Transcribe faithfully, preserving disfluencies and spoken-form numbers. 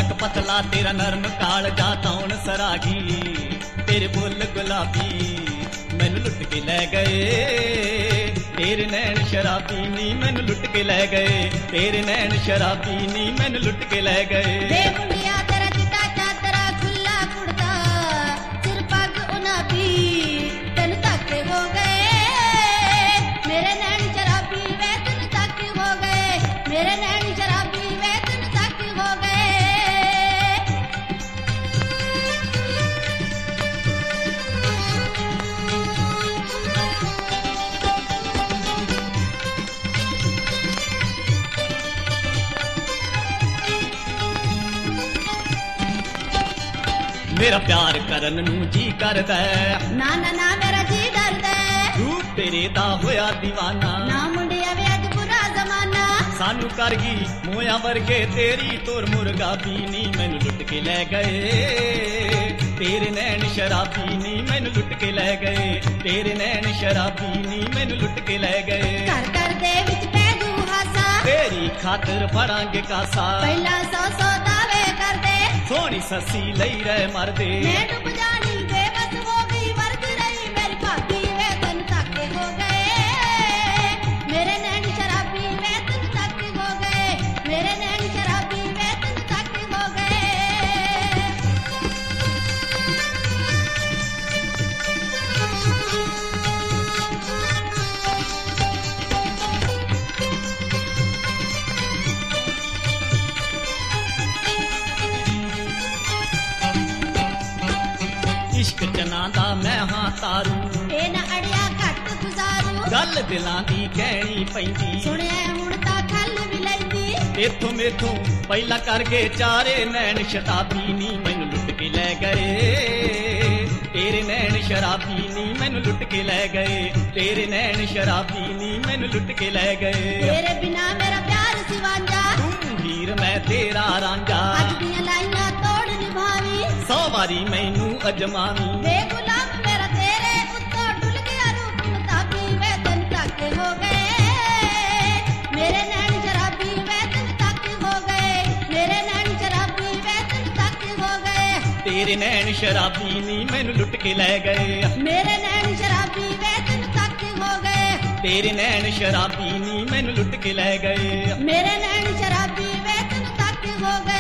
नक पतला तेरा नरम कालजा तौण सरागी तेरे बुल गुलाबी मैनू लुट के लै गए तेरे नैन शराबी नी मैनू लुट के लै गए तेरे नैन शराबी नी मैनू लुट के लै गए। वे मुंडिया तेरा चिट्टा चादरा खुला कुड़ता सिर पग उनाबी तेन तक हो गए मेरे नैन शराबी वे तेन तक हो गए मेरे नैन शराबी वे तेन तक हो गए। मेरा प्यार करन नू जी करदा ना ना ना मेरा जी डरदा रूप तेरे दा होया दीवाना ना मुंडिया वे अज बुरा जमाना सानू कर गई मोया वर्गे तेरी तोर मुर्गा भी नी मैनू लुट के लै गए तेरे नैन शराबी नी मैनू लुट के लै गए तेरे नैन शराबी नी मैनू लुट के लै गए। कर कर दे विच पै दू हासा तेरी खातिर फड़ांगे कासा पहला सौ सौ दावे कर दे सोनी ससी लई रहे मरदे मैं डूब जानी बेबस हो गई वर्ग रही मेरी भाभी वे तन तक हो गए मेरे नैन शराबी वे तन तक हो गए मेरे नैन शराबी वे तन तक हो गए। इश्क चना दा मैं हां तारू ए ना अड़िया घट गुजारू गल दिलां दी कहनी पैंदी सुनिया हुण तां खल भी लैंदी इथों मेथों पहला करके चारे नैन शताबी नी मैनू लुट के लै गए तेरे नैन शराबी नी मैनू लुट के लै गए तेरे नैन शराबी नी मैनू लुट के लै गए। तेरे बिना मेरा प्यार सिवांजा तू हीर मैं तेरा रांझा अज दियां लाइयां तोड़ निभावी सौ बारी मैनू अजमावी वे गुलाम मेरा तेरे उत्तों डुल गया रूप मुताबी वे तन तक हो गए मेरे नैन शराबी वे तन तक हो गए मेरे नैन शराबी वे तन तक हो गए तेरे नैन शराबी नी मैनू लुट के लै गए मेरे नैन शराबी वे तन तक हो गए तेरे नैन शराबी नी मैनू लुट के लै गए मेरे नैन शराबी वे तन तक हो गए।